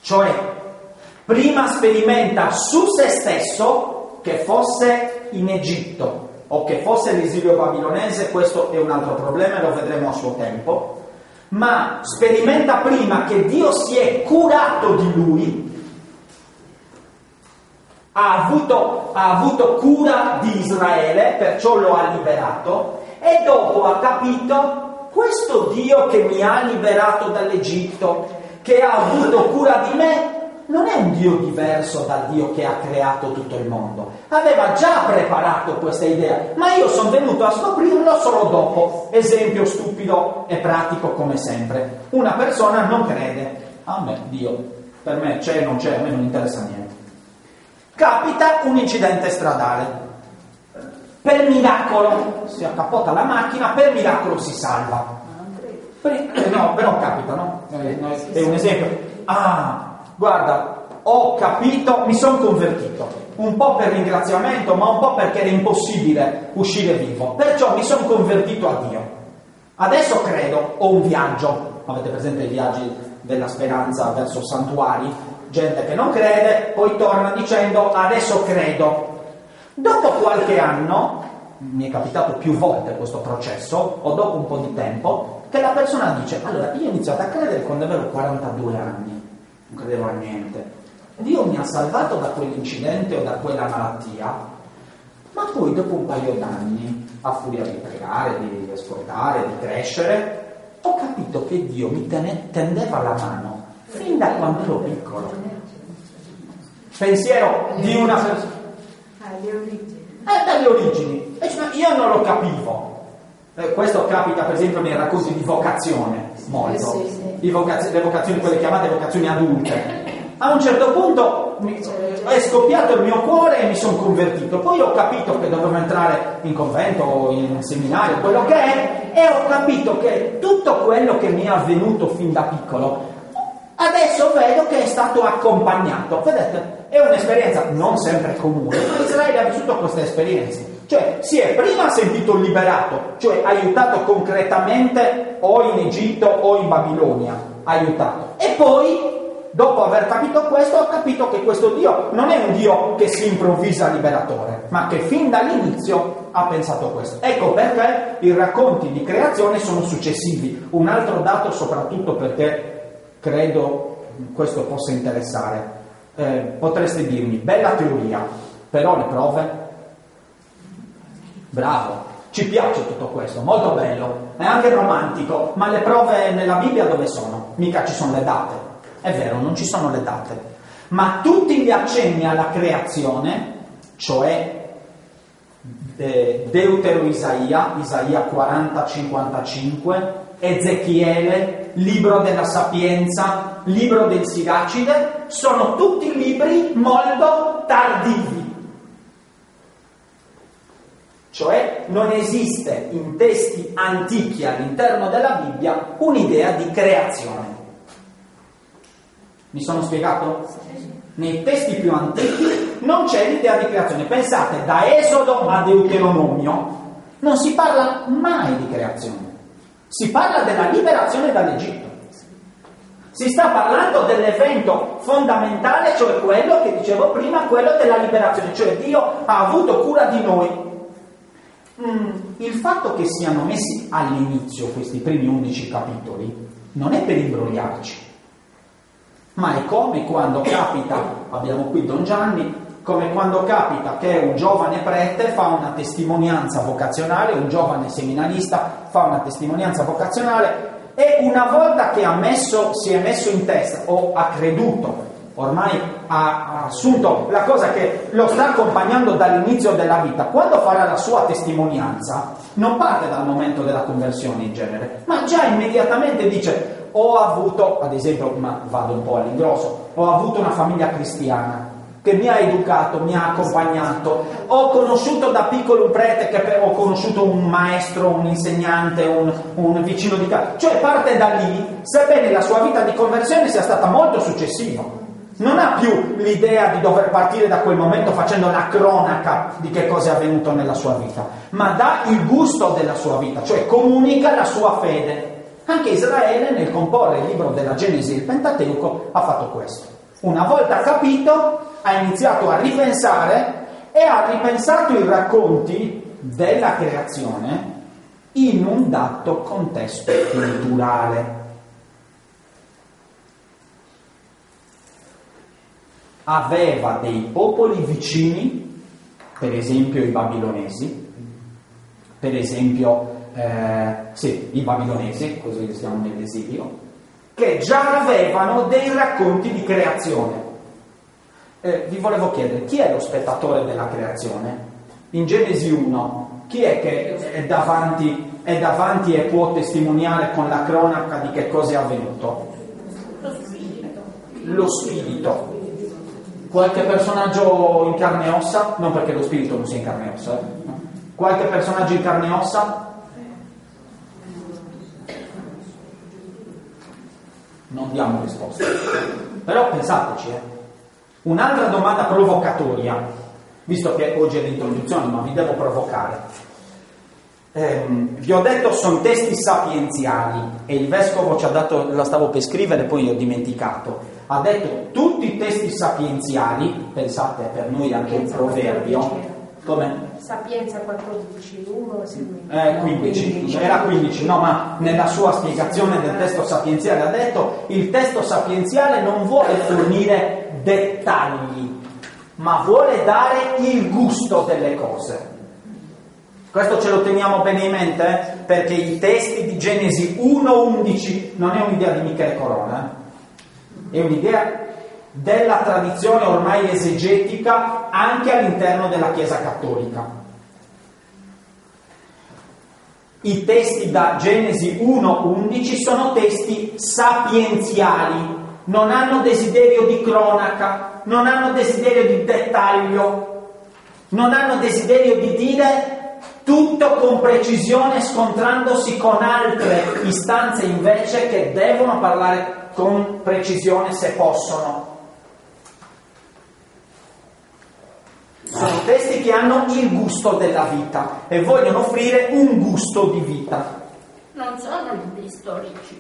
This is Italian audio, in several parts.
Cioè, prima sperimenta su se stesso che fosse in Egitto o che fosse l'esilio babilonese, questo è un altro problema e lo vedremo a suo tempo, ma sperimenta prima che Dio si è curato di lui, ha avuto cura di Israele, perciò lo ha liberato, e dopo ha capito: questo Dio che mi ha liberato dall'Egitto, che ha avuto cura di me, non è un Dio diverso dal Dio che ha creato tutto il mondo. Aveva già preparato questa idea, ma io sono venuto a scoprirlo solo dopo. Esempio stupido e pratico come sempre. Una persona non crede. A me, Dio, per me c'è o non c'è, a me non interessa niente. Capita un incidente stradale. Per miracolo si accappota la macchina, per miracolo si salva. No, però capita, no? È un esempio. Guarda, ho capito, mi sono convertito, un po' per ringraziamento, ma un po' perché era impossibile uscire vivo, perciò mi sono convertito a Dio. Adesso credo, ho un viaggio, avete presente i viaggi della speranza verso santuari? Gente che non crede, poi torna dicendo adesso credo. Dopo qualche anno, mi è capitato più volte questo processo, o dopo un po' di tempo, che la persona dice: allora, io ho iniziato a credere quando avevo 42 anni. Non credevo a niente. Dio mi ha salvato da quell'incidente o da quella malattia, ma poi dopo un paio d'anni, a furia di pregare, di ascoltare, di crescere, ho capito che Dio mi tendeva la mano fin da quando ero piccolo. Pensiero di una persona. Dalle origini. Io non lo capivo. Questo capita per esempio nei racconti di vocazione, molto. Le vocazioni, quelle chiamate vocazioni adulte. A un certo punto è scoppiato il mio cuore e mi sono convertito. Poi ho capito che dovevo entrare in convento o in seminario, quello che è, e ho capito che tutto quello che mi è avvenuto fin da piccolo adesso vedo che è stato accompagnato. Vedete, è un'esperienza non sempre comune, ma Israele ha vissuto queste esperienze. Cioè, si è prima sentito liberato, cioè aiutato concretamente o in Egitto o in Babilonia, aiutato. E poi, dopo aver capito questo, ha capito che questo Dio non è un Dio che si improvvisa liberatore, ma che fin dall'inizio ha pensato questo. Ecco perché i racconti di creazione sono successivi. Un altro dato, soprattutto perché credo questo possa interessare. Potreste dirmi, bella teoria, però le prove? Bravo, ci piace tutto questo, molto bello, è anche romantico, ma le prove nella Bibbia dove sono? Mica ci sono le date. È vero, non ci sono le date, ma tutti gli accenni alla creazione, cioè Deutero Isaia 40-55, Ezechiele, libro della Sapienza, libro del Siracide, sono tutti libri molto tardivi. Cioè non esiste in testi antichi all'interno della Bibbia un'idea di creazione. Mi sono spiegato? Nei testi più antichi non c'è l'idea di creazione. Pensate, da Esodo a Deuteronomio non si parla mai di creazione. Si parla della liberazione dall'Egitto. Si sta parlando dell'evento fondamentale, cioè quello che dicevo prima, quello della liberazione. Cioè Dio ha avuto cura di noi. Il fatto che siano messi all'inizio questi primi 11 capitoli non è per imbrogliarci, ma è come quando capita, abbiamo qui Don Gianni, come quando capita che un giovane prete fa una testimonianza vocazionale, un giovane seminarista fa una testimonianza vocazionale, e una volta che si è messo in testa o ha creduto, ormai ha assunto la cosa che lo sta accompagnando dall'inizio della vita, quando farà la sua testimonianza non parte dal momento della conversione in genere, ma già immediatamente dice: ho avuto, ad esempio, ma vado un po' all'ingrosso, ho avuto una famiglia cristiana che mi ha educato, mi ha accompagnato, ho conosciuto da piccolo un prete, ho conosciuto un maestro, un insegnante, un vicino di casa, cioè parte da lì, sebbene la sua vita di conversione sia stata molto successiva. Non ha più l'idea di dover partire da quel momento facendo la cronaca di che cosa è avvenuto nella sua vita, ma dà il gusto della sua vita, cioè comunica la sua fede. Anche Israele, nel comporre il libro della Genesi e il Pentateuco, ha fatto questo. Una volta capito, ha iniziato a ripensare e ha ripensato i racconti della creazione in un dato contesto culturale. Aveva dei popoli vicini, per esempio i babilonesi, i babilonesi, così siamo nell'esilio, che già avevano dei racconti di creazione. Vi volevo chiedere, chi è lo spettatore della creazione? In Genesi 1, chi è che è davanti e può testimoniare con la cronaca di che cosa è avvenuto? Lo spirito. Qualche personaggio in carne e ossa? Non perché lo spirito non sia in carne e ossa. Qualche personaggio in carne e ossa? Non diamo risposta. Però pensateci, Un'altra domanda provocatoria, visto che oggi è l'introduzione, ma vi devo provocare. Vi ho detto sono testi sapienziali e il vescovo ci ha dato, la stavo per scrivere poi ho dimenticato, ha detto tutti i testi sapienziali, pensate per noi anche un proverbio, come? Sapienza 14, 1 15, era 15, no, ma nella sua spiegazione del testo sapienziale ha detto il testo sapienziale non vuole fornire dettagli, ma vuole dare il gusto delle cose. Questo ce lo teniamo bene in mente, perché i testi di Genesi 1-11 non è un'idea di Michele Corona, è un'idea della tradizione ormai esegetica anche all'interno della Chiesa cattolica. I testi da Genesi 1-11 sono testi sapienziali, non hanno desiderio di cronaca, non hanno desiderio di dettaglio, non hanno desiderio di dire tutto con precisione, scontrandosi con altre istanze invece che devono parlare con precisione se possono. Sono testi che hanno il gusto della vita e vogliono offrire un gusto di vita. Non sono libri storici.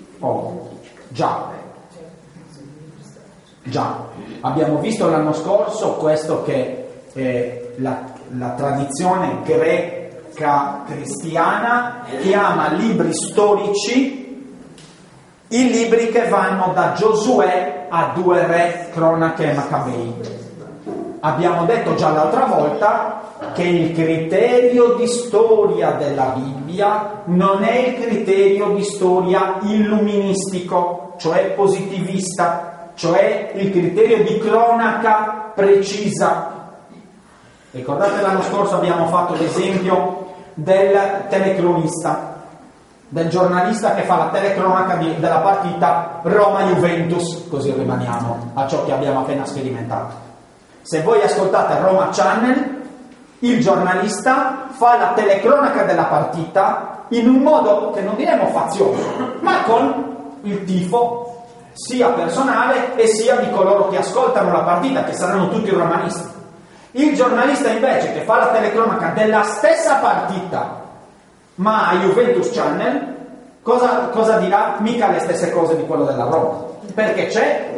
Già, abbiamo visto l'anno scorso questo che la tradizione greca cristiana chiama libri storici i libri che vanno da Giosuè a 2 Re, Cronache e Maccabei. Abbiamo detto già l'altra volta che il criterio di storia della Bibbia non è il criterio di storia illuministico, cioè positivista, cioè il criterio di cronaca precisa. Ricordate l'anno scorso abbiamo fatto l'esempio del telecronista, del giornalista che fa la telecronaca della partita Roma-Juventus, così rimaniamo a ciò che abbiamo appena sperimentato. Se voi ascoltate Roma Channel, il giornalista fa la telecronaca della partita in un modo che non diremo fazioso, ma con il tifo sia personale e sia di coloro che ascoltano la partita, che saranno tutti romanisti. Il giornalista invece che fa la telecronaca della stessa partita, ma a Juventus Channel, cosa dirà? Mica le stesse cose di quello della Roma, perché c'è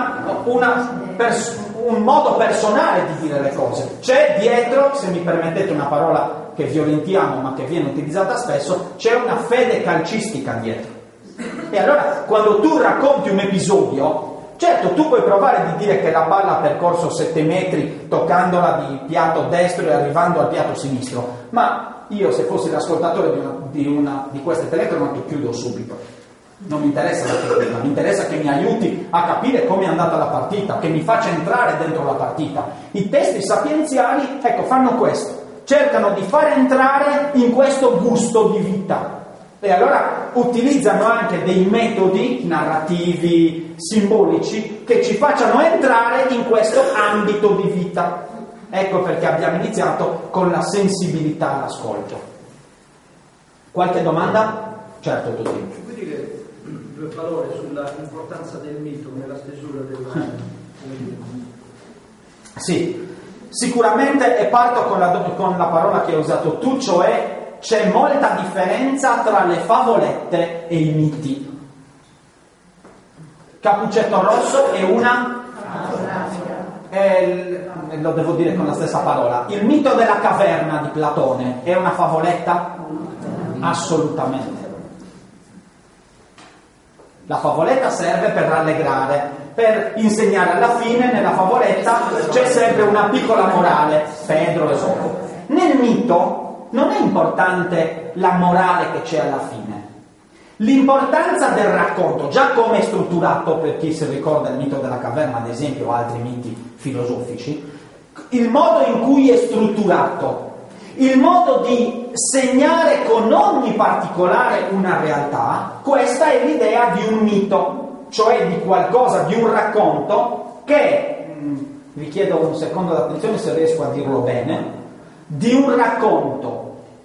un modo personale di dire le cose, c'è dietro, se mi permettete una parola che violentiamo ma che viene utilizzata spesso, c'è una fede calcistica dietro. E allora quando tu racconti un episodio, certo tu puoi provare di dire che la palla ha percorso 7 metri toccandola di piatto destro e arrivando al piatto sinistro, ma io se fossi l'ascoltatore di queste telecronache chiudo subito. Non mi interessa la tecnica, mi interessa che mi aiuti a capire come è andata la partita, che mi faccia entrare dentro la partita. I testi sapienziali, fanno questo, cercano di far entrare in questo gusto di vita. E allora utilizzano anche dei metodi narrativi, simbolici, che ci facciano entrare in questo ambito di vita. Ecco perché abbiamo iniziato con la sensibilità all'ascolto. Qualche domanda? Certo, tutti. Vuoi dire 2 parole sull'importanza del mito nella stesura della... Sì, sicuramente, e parto con la parola che hai usato tu, cioè c'è molta differenza tra le favolette e i miti. Cappuccetto Rosso è una lo devo dire con la stessa parola, il mito della caverna di Platone è una favoletta? Assolutamente. La favoletta serve per rallegrare, per insegnare alla fine, nella favoletta c'è sempre una piccola morale, Fedro e Sopo. Nel mito non è importante la morale che c'è alla fine. L'importanza del racconto, già come è strutturato, per chi si ricorda il mito della caverna, ad esempio, o altri miti filosofici, il modo in cui è strutturato, il modo di segnare con ogni particolare una realtà, questa è l'idea di un mito, cioè di qualcosa, di un racconto che, vi chiedo un secondo d'attenzione se riesco a dirlo bene, di un racconto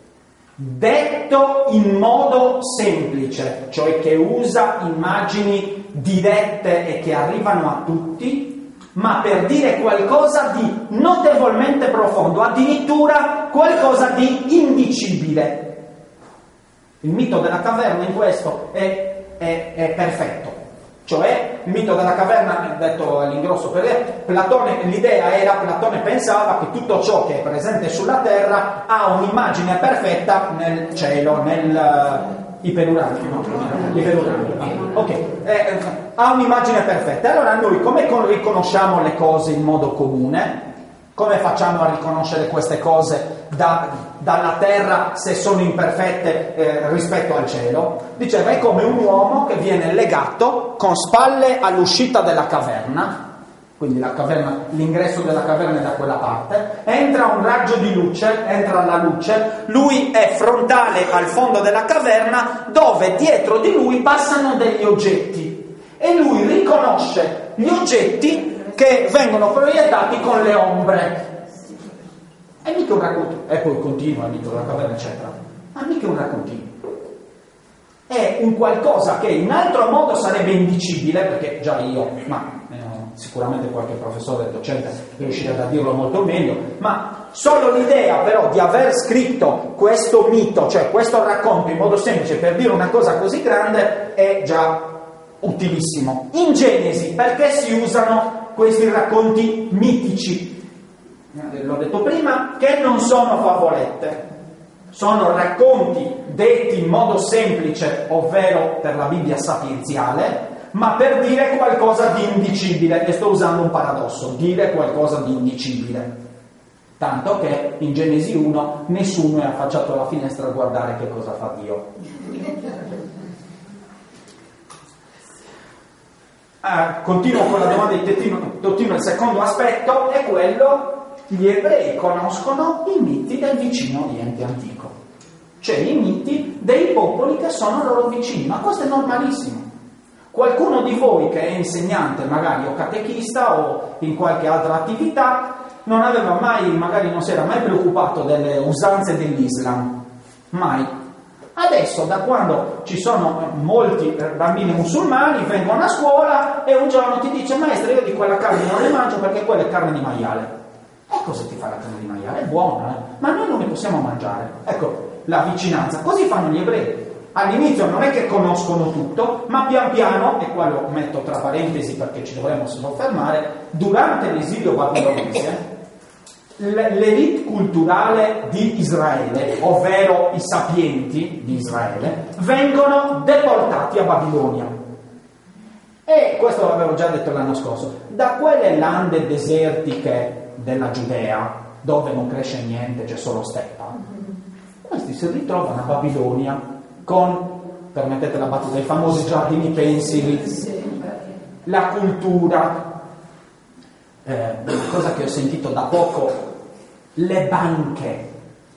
detto in modo semplice, cioè che usa immagini dirette e che arrivano a tutti, ma per dire qualcosa di notevolmente profondo, addirittura qualcosa di indicibile. Il mito della caverna in questo è perfetto. Cioè, il mito della caverna, detto all'ingrosso per Platone, Platone pensava che tutto ciò che è presente sulla terra ha un'immagine perfetta nel cielo, iperuranio, ha un'immagine perfetta. Allora noi come riconosciamo le cose in modo comune? Come facciamo a riconoscere queste cose dalla terra se sono imperfette rispetto al cielo? Diceva, è come un uomo che viene legato con spalle all'uscita della caverna, quindi l'ingresso della caverna è da quella parte, entra un raggio di luce, entra la luce, lui è frontale al fondo della caverna dove dietro di lui passano degli oggetti e lui riconosce gli oggetti che vengono proiettati con le ombre. È mica un raccontino, e poi continua il mito della caverna, eccetera. Ma mica un raccontino. È un qualcosa che in altro modo sarebbe indicibile, perché già io, ma sicuramente qualche professore docente riuscirà a dirlo molto meglio, ma solo l'idea però di aver scritto questo mito, cioè questo racconto in modo semplice per dire una cosa così grande, è già utilissimo. In Genesi, perché si usano questi racconti mitici? L'ho detto prima, che non sono favolette, sono racconti detti in modo semplice, ovvero per la Bibbia sapienziale, ma per dire qualcosa di indicibile, e sto usando un paradosso, dire qualcosa di indicibile. Tanto che in Genesi 1 nessuno è affacciato alla finestra a guardare che cosa fa Dio. Continuo con la domanda di Totino, il secondo aspetto è quello: gli ebrei conoscono i miti del vicino Oriente antico, cioè i miti dei popoli che sono loro vicini, ma questo è normalissimo. Qualcuno di voi che è insegnante magari o catechista o in qualche altra attività non aveva mai, magari non si era mai preoccupato delle usanze dell'Islam, mai. Adesso, da quando ci sono molti bambini musulmani, vengono a scuola e un giorno ti dice: maestro, io di quella carne non ne mangio perché quella è carne di maiale. E cosa ti fa la carne di maiale? È buona, ma noi non ne possiamo mangiare. Ecco la vicinanza. Così fanno gli ebrei. All'inizio non è che conoscono tutto, ma pian piano, e qua lo metto tra parentesi perché ci dovremmo soffermare, durante l'esilio babilonese l'elite culturale di Israele, ovvero i sapienti di Israele, vengono deportati a Babilonia. E questo l'avevo già detto l'anno scorso. Da quelle lande desertiche della Giudea, dove non cresce niente, c'è solo steppa, questi si ritrovano a Babilonia con, permettete la battuta, i famosi giardini pensili, la cultura, una cosa che ho sentito da poco, le banche.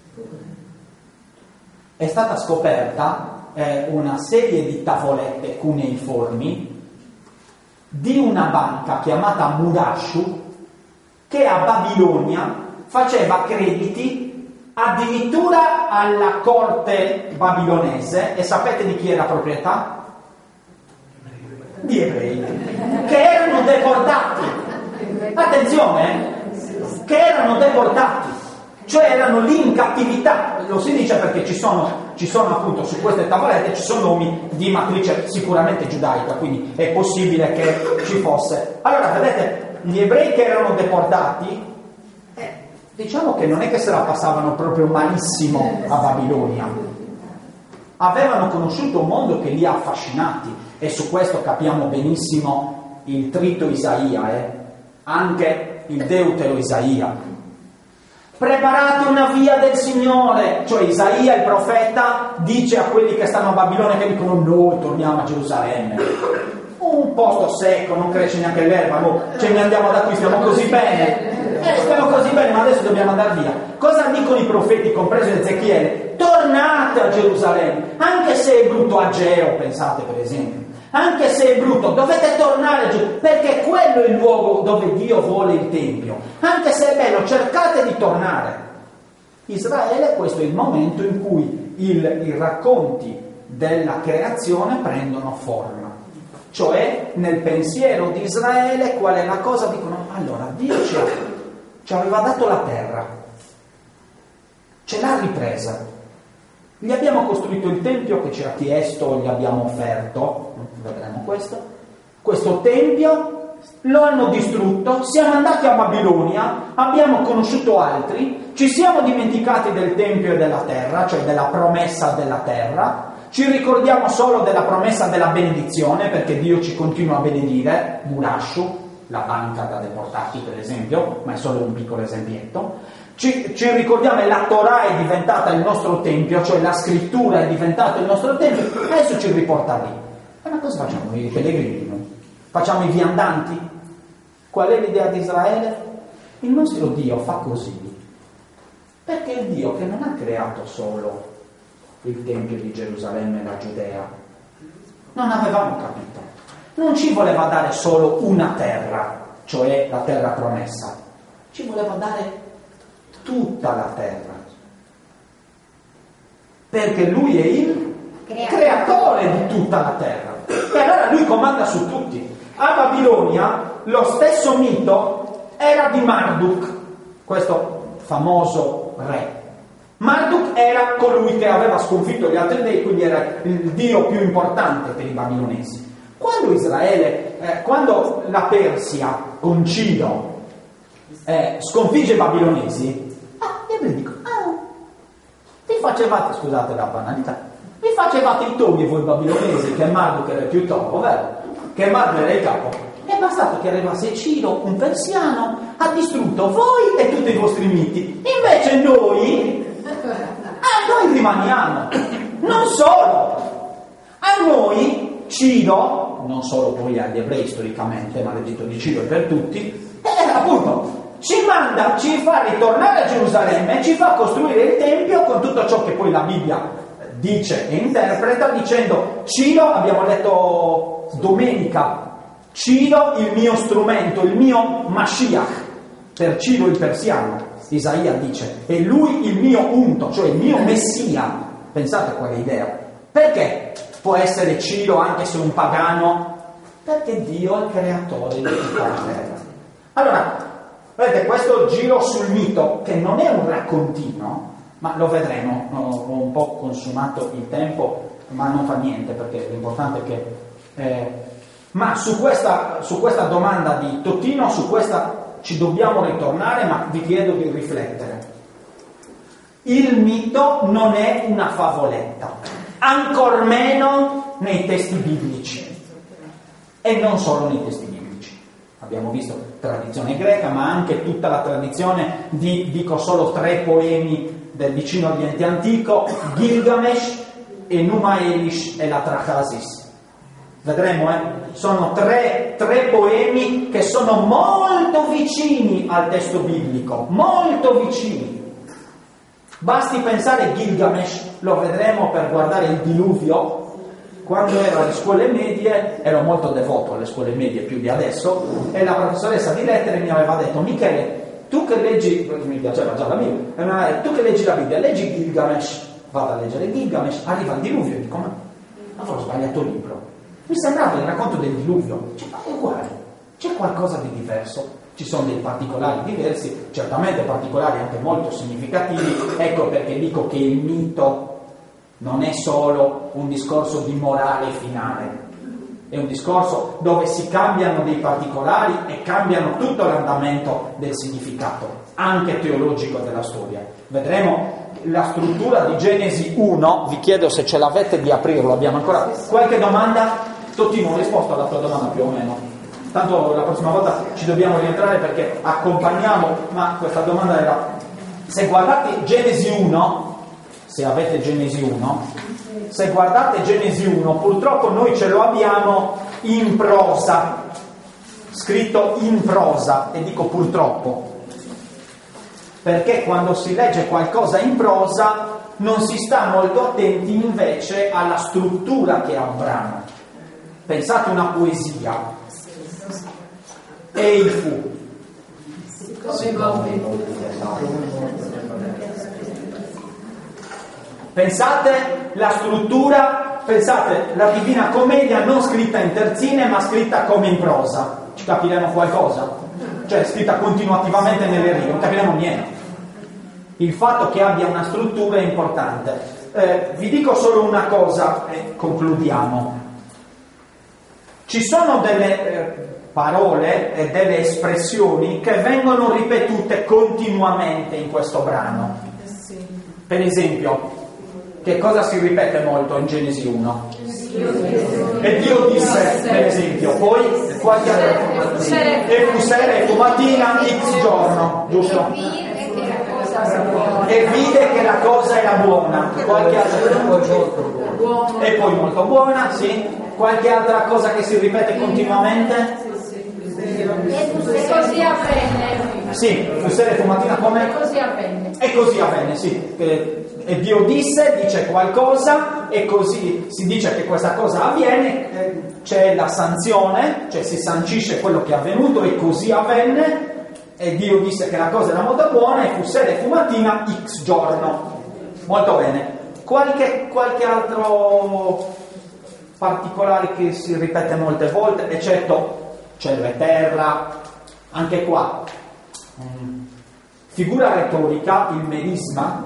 È stata scoperta una serie di tavolette cuneiformi di una banca chiamata Murashu che a Babilonia faceva crediti addirittura alla corte babilonese, e sapete di chi era proprietà? Di ebrei che erano deportati. Attenzione, che erano deportati, cioè erano lì in cattività. Lo si dice perché ci sono appunto su queste tavolette ci sono nomi di matrice sicuramente giudaica, quindi è possibile che ci fosse. Allora vedete, gli ebrei che erano deportati, diciamo che non è che se la passavano proprio malissimo a Babilonia. Avevano conosciuto un mondo che li ha affascinati, e su questo capiamo benissimo il trito Isaia, anche il deutero Isaia. Preparate una via del Signore, cioè Isaia, il profeta, dice a quelli che stanno a Babilonia, che dicono noi torniamo a Gerusalemme, un posto secco, non cresce neanche l'erba, ce ne andiamo da qui, stiamo così bene, ma adesso dobbiamo andare via. Cosa dicono i profeti, compreso Ezechiele? Tornate a Gerusalemme, anche se è brutto Ageo, pensate per esempio, anche se è brutto, dovete tornare giù, perché quello è il luogo dove Dio vuole il Tempio. Anche se è bello, cercate di tornare. Israele, questo è il momento in cui i racconti della creazione prendono forma. Cioè, nel pensiero di Israele, qual è la cosa? Dicono, allora, Dio ci aveva dato la terra, ce l'ha ripresa. Gli abbiamo costruito il tempio che ci ha chiesto, gli abbiamo offerto, vedremo questo tempio, lo hanno distrutto, siamo andati a Babilonia, abbiamo conosciuto altri, ci siamo dimenticati del tempio e della terra, cioè della promessa della terra, ci ricordiamo solo della promessa della benedizione, perché Dio ci continua a benedire, Murashu, la banca da deportati per esempio, ma è solo un piccolo esempietto. Ci ricordiamo che la Torah è diventata il nostro tempio, cioè la scrittura è diventata il nostro tempio, adesso ci riporta lì. Ma cosa facciamo i pellegrini? Noi? Facciamo i viandanti? Qual è l'idea di Israele? Il nostro Dio fa così perché è il Dio che non ha creato solo il tempio di Gerusalemme e la Giudea. Non avevamo capito. Non ci voleva dare solo una terra, cioè la terra promessa, ci voleva dare tutta la terra, perché lui è il creatore di tutta la terra, e allora lui comanda su tutti. A Babilonia lo stesso mito era di Marduk, questo famoso re. Marduk era colui che aveva sconfitto gli altri dei, quindi era il dio più importante per i babilonesi. Quando la Persia con Ciro sconfigge i babilonesi, gli ebrei dicono, vi facevate, scusate la banalità, vi facevate i toghi voi babilonesi, che Marduk era il più topo, vero? Che Marduk era il capo, è bastato che arrivasse Ciro, un persiano, ha distrutto voi e tutti i vostri miti, invece noi rimaniamo. Non solo, a noi Ciro, non solo poi agli ebrei storicamente, ma l'editto di Ciro è per tutti, appunto ci fa ritornare a Gerusalemme e ci fa costruire il Tempio con tutto ciò che poi la Bibbia dice e interpreta, dicendo Ciro, abbiamo letto domenica, Ciro il mio strumento, il mio Mashiach, per Ciro il persiano, Isaia dice, è lui il mio unto, cioè il mio Messia. Pensate a quale idea. Perché può essere Ciro anche se un pagano? Perché Dio è il creatore di tutta la terra. Allora, vedete, questo giro sul mito, che non è un raccontino, ma lo vedremo, ho un po' consumato il tempo, ma non fa niente, perché l'importante è che... ma su questa domanda di Totino, su questa ci dobbiamo ritornare, ma vi chiedo di riflettere. Il mito non è una favoletta, ancor meno nei testi biblici, e non solo nei testi biblici. Abbiamo visto tradizione greca, ma anche tutta la tradizione dico solo 3 poemi del vicino Oriente antico, Gilgamesh, Enuma Elish e la Trahasis. Vedremo, sono tre poemi che sono molto vicini al testo biblico, molto vicini. Basti pensare Gilgamesh, lo vedremo per guardare il diluvio. Quando ero alle scuole medie, ero molto devoto alle scuole medie più di adesso, e la professoressa di lettere mi aveva detto: Michele, tu che leggi, mi piaceva già la Bibbia, tu che leggi la Bibbia, leggi Gilgamesh. Vado a leggere Gilgamesh, arriva il diluvio e dico: ma avrò sbagliato libro. Mi sembrava il racconto del diluvio, è uguale, c'è qualcosa di diverso, ci sono dei particolari diversi, certamente particolari anche molto significativi. Ecco perché dico che il mito non è solo un discorso di morale finale, È un discorso dove si cambiano dei particolari e cambiano tutto l'andamento del significato, anche teologico della storia. Vedremo la struttura di Genesi 1, vi chiedo se ce l'avete di aprirlo, abbiamo ancora qualche domanda? Totino, ho risposto alla tua domanda più o meno. Tanto la prossima volta ci dobbiamo rientrare perché accompagniamo, ma questa domanda era, se guardate Genesi 1, se avete Genesi 1, se guardate Genesi 1, purtroppo noi ce lo abbiamo in prosa, scritto in prosa, e dico purtroppo, perché quando si legge qualcosa in prosa non si sta molto attenti invece alla struttura che ha un brano. Pensate una poesia, ei fu. Pensate la struttura, pensate la Divina Commedia non scritta in terzine ma scritta come in prosa. Ci capiremo qualcosa? Cioè scritta continuativamente nelle righe, non capiremo niente. Il fatto che abbia una struttura è importante. Vi dico solo una cosa e concludiamo. Ci sono delle parole e delle espressioni che vengono ripetute continuamente in questo brano. Per esempio, che cosa si ripete molto in Genesi 1? E Dio disse, per esempio, poi qualche altro, e fu sera e fu mattina x giorno, giusto? E vide che la cosa era buona. Qualche altra, e poi molto buona, sì. Qualche altra cosa che si ripete continuamente? E così avvenne. Sì, fu sera e fu mattina come? E così avvenne. E così avvenne, sì. E Dio dice qualcosa e così si dice che questa cosa avviene, c'è la sanzione, cioè si sancisce quello che è avvenuto e così avvenne, e Dio disse che la cosa era molto buona e fu sera e fu mattina x giorno. Molto bene. Qualche altro particolare che si ripete molte volte, eccetto cielo e terra, anche qua. Figura retorica, il merisma,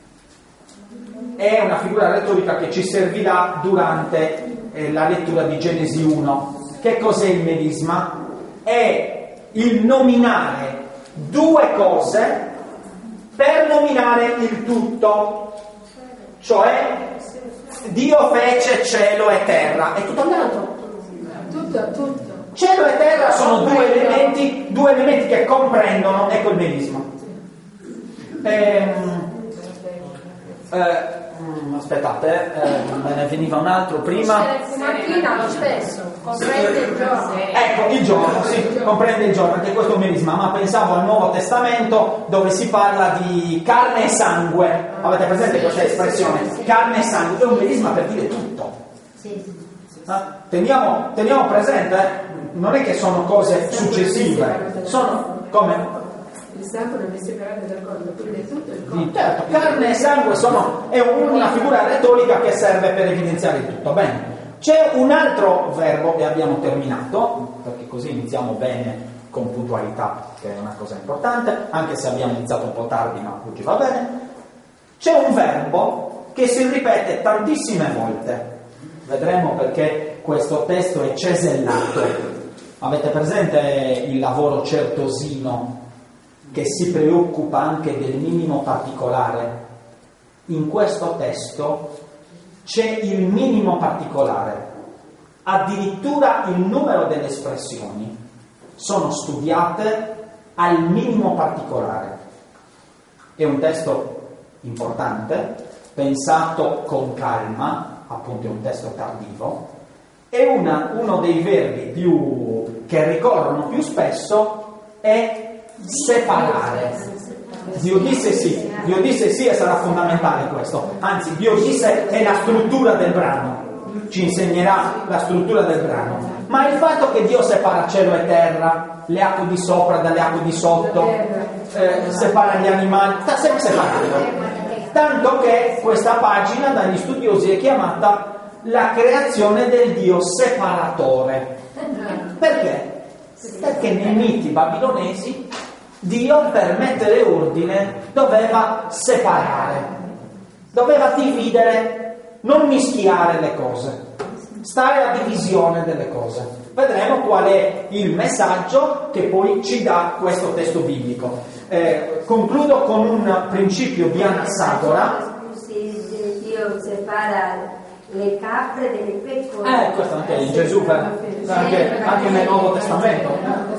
è una figura retorica che ci servirà durante la lettura di Genesi 1. Che cos'è il merisma? È il nominare due cose per nominare il tutto, cioè Dio fece cielo e terra, è tutto andato. Tutto. Cielo e terra sono due elementi che comprendono, ecco il merisma. Aspettate, me ne veniva un altro prima. Mattina lo stesso, comprende il giorno. Ecco, il giorno, sì, comprende il giorno, anche questo è un merisma, ma pensavo al Nuovo Testamento dove si parla di carne e sangue. Avete presente questa espressione? Carne e sangue, è un merisma per dire tutto. Teniamo presente, non è che sono cose successive, sono come... Il sangue non è separato dal corpo, quindi è tutto il corpo. Certo, carne e sangue è una figura retorica che serve per evidenziare il tutto. Bene, c'è un altro verbo e abbiamo terminato, perché così iniziamo bene con puntualità, che è una cosa importante, anche se abbiamo iniziato un po' tardi, ma oggi va bene. C'è un verbo che si ripete tantissime volte. Vedremo perché questo testo è cesellato. Avete presente il lavoro certosino che si preoccupa anche del minimo particolare? In questo testo c'è il minimo particolare, addirittura il numero delle espressioni sono studiate al minimo particolare. È un testo importante, pensato con calma, appunto è un testo tardivo, e uno dei verbi che ricorrono più spesso è separare. Dio disse sì e sarà fondamentale questo, anzi Dio disse è la struttura del brano, ci insegnerà la struttura del brano, ma il fatto che Dio separa cielo e terra, le acque di sopra dalle acque di sotto, separa gli animali, sta sempre separando, tanto che questa pagina dagli studiosi è chiamata la creazione del Dio separatore. Perché? Perché nei miti babilonesi Dio, per mettere ordine, doveva separare, doveva dividere, non mischiare le cose. stare a divisione delle cose. Vedremo qual è il messaggio che poi ci dà questo testo biblico. Concludo con un principio di Anassagora. Dio separa le capre dalle pecore. Questo anche in Gesù, anche nel Nuovo Testamento.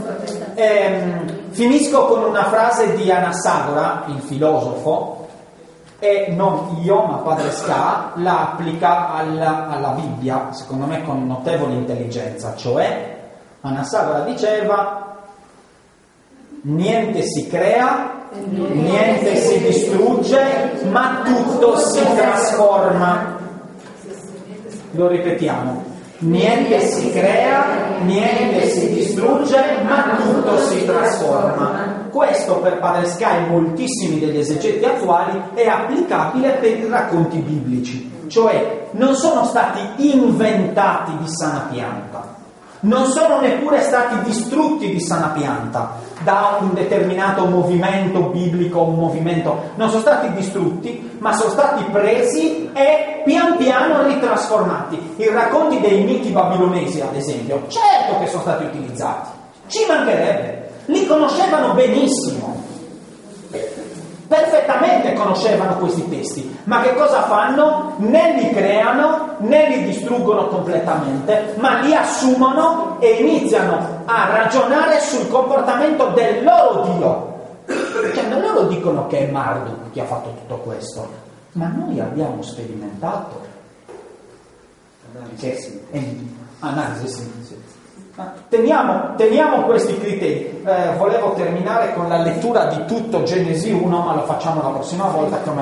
Finisco con una frase di Anassagora, il filosofo, e non io, ma Padre Ska la applica alla Bibbia, secondo me con notevole intelligenza. Cioè, Anassagora diceva: niente si crea, niente si distrugge, ma tutto si trasforma. Lo ripetiamo: niente si crea, niente si distrugge, ma tutto si trasforma. Questo per Padre Ska e moltissimi degli esegeti attuali è applicabile per i racconti biblici, cioè non sono stati inventati di sana pianta, non sono neppure stati distrutti di sana pianta da un determinato movimento biblico, non sono stati distrutti, ma sono stati presi e pian piano ritrasformati. I racconti dei miti babilonesi, ad esempio, certo che sono stati utilizzati, ci mancherebbe, li conoscevano benissimo, perfettamente conoscevano questi testi, ma che cosa fanno? Ne li creano, ne li distruggono completamente, ma li assumono e iniziano a ragionare sul comportamento del loro Dio. Cioè, non loro dicono che è Marduk che ha fatto tutto questo, ma noi abbiamo sperimentato. Analisi, sì. Teniamo questi criteri. Volevo terminare con la lettura di tutto Genesi 1, ma lo facciamo la prossima volta.